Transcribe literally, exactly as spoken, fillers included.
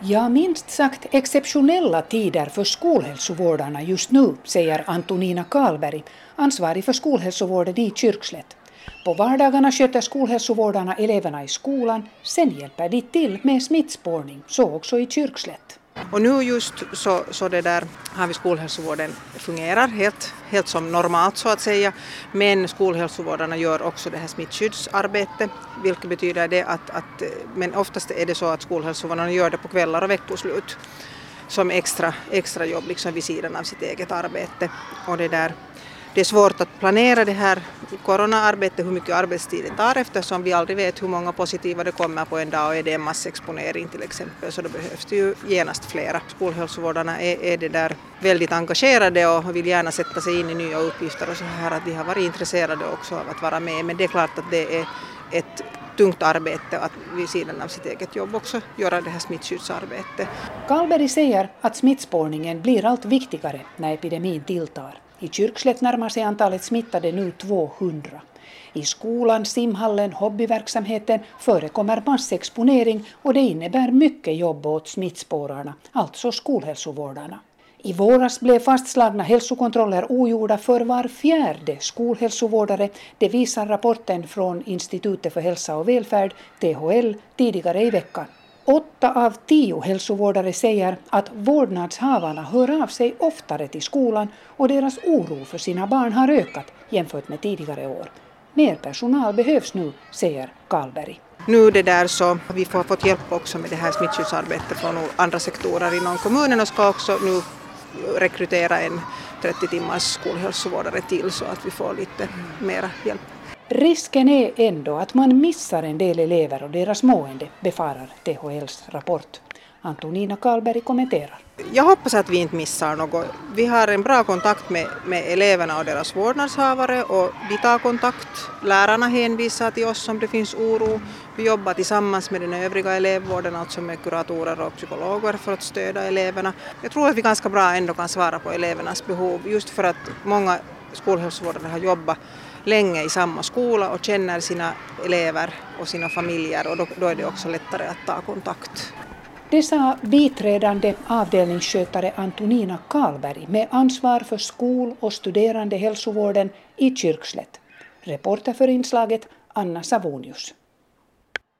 Ja, minst sagt exceptionella tider för skolhälsovårdarna just nu, säger Antonina Karlberg, ansvarig för skolhälsovården i Kyrkslätt. På vardagarna sköter skolhälsovårdarna eleverna i skolan, sen hjälper de till med smittspårning, så också i Kyrkslätt. Och nu just så, så det där har vi skolhälsovården fungerar helt, helt som normalt så att säga, men skolhälsovårdarna gör också det här smittskyddsarbetet, vilket betyder det att, att men oftast är det så att skolhälsovårdarna gör det på kvällar och veckoslut som extra, extra jobb liksom vid sidan av sitt eget arbete. Och det där Det är svårt att planera det här coronaarbetet, hur mycket arbetstid det tar eftersom vi aldrig vet hur många positiva det kommer på en dag och är det en massexponering till exempel så då behövs det ju genast flera. Skolhälsovårdarna är, är det där väldigt engagerade och vill gärna sätta sig in i nya uppgifter och så här att de har varit intresserade också av att vara med, men det är klart att det är ett tungt arbete att vid sidan av sitt eget jobb också göra det här smittskyddsarbetet. Karlberg säger att smittspårningen blir allt viktigare när epidemin tilltar. I Kyrkslätt närmar sig antalet smittade nu tvåhundra. I skolan, simhallen, hobbyverksamheten förekommer massexponering och det innebär mycket jobb åt smittspårarna, alltså skolhälsovårdarna. I våras blev fastslagna hälsokontroller ogjorda för var fjärde skolhälsovårdare. Det visar rapporten från Institutet för hälsa och välfärd, T H L, tidigare i veckan. Åtta av tio hälsovårdare säger att vårdnadshavarna hör av sig oftare till skolan och deras oro för sina barn har ökat jämfört med tidigare år. Mer personal behövs nu, säger Karlberg. Nu det där så vi får fått hjälp också med det här smittskyddsarbetet från andra sektorer inom kommunen och ska också nu rekrytera en trettio timmars skolhälsovårdare till så att vi får lite mera hjälp. Risken är ändå att man missar en del elever och deras mående, befarar T H L:s rapport. Antonina Karlberg kommenterar. Jag hoppas att vi inte missar något. Vi har en bra kontakt med, med eleverna och deras vårdnadshavare och vi tar kontakt. Lärarna hänvisar till oss om det finns oro. Vi jobbar tillsammans med den övriga elevvården, alltså med kuratorer och psykologer för att stödja eleverna. Jag tror att vi ganska bra ändå kan svara på elevernas behov just för att många skolhälsovårdare har jobbat länge i samma skola och känner sina elever och sina familjer och då, då är det också lättare att ta kontakt. Det sa biträdande avdelningsskötare Antonina Karlberg med ansvar för skol- och studerandehälsovården i Kyrkslätt. Reporter för inslaget Anna Savonius.